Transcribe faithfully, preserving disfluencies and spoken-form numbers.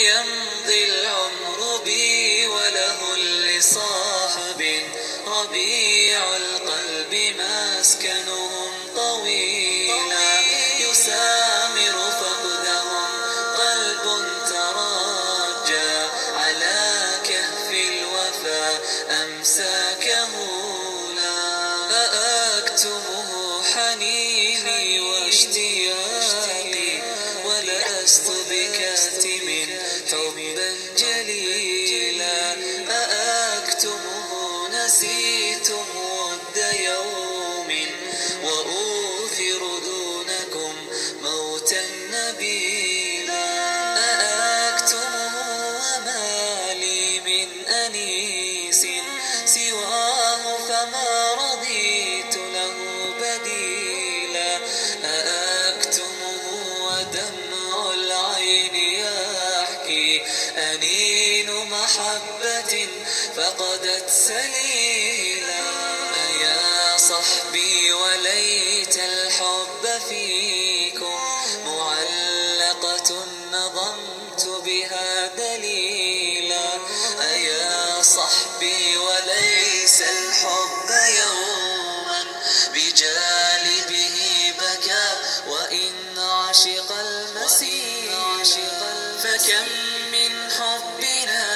يمضي العمر بي وله لصاحب ربيع القلب مسكنهم طويلا يسامر فقدهم قلب تراجى على كهف الوفا أمسى كهولا أأكتمه حنيني واشتياقي ولست بكاتم حبا جليلا أأكتمه نسيتم ود يوم وأوثر دونكم موتا نبيلا أأكتمه وما لي من أنيس سواه فما رضيت له بديلا أأكتمه ودمع العين يحكي أنين محبة فقدت سليلا أيا صحبي وليت الحب فيكم معلقة نظمت بها دليلا أيا صحبي وليس الحب يوما بجانبه بكى وإن عشق المسير فكم من حبنا